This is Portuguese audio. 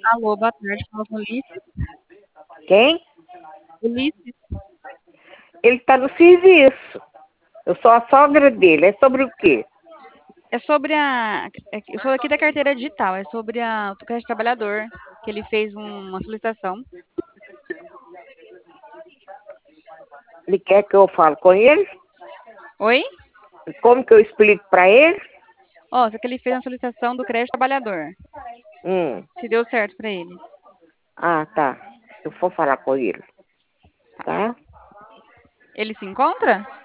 Alô, boa tarde, fala com o Ulisses. Quem? Ulisses, Ele está no serviço. Eu sou a sogra dele. É sobre o quê? é sobre eu sou aqui da carteira digital, é sobre o crédito trabalhador, que ele fez uma solicitação. Ele quer que eu fale com ele? Oi? Como que eu explico para ele? Ó, só que ele fez uma solicitação do crédito trabalhador, Hum. se deu certo pra ele. Ah, tá. Eu vou falar com ele. Tá? Ele se encontra?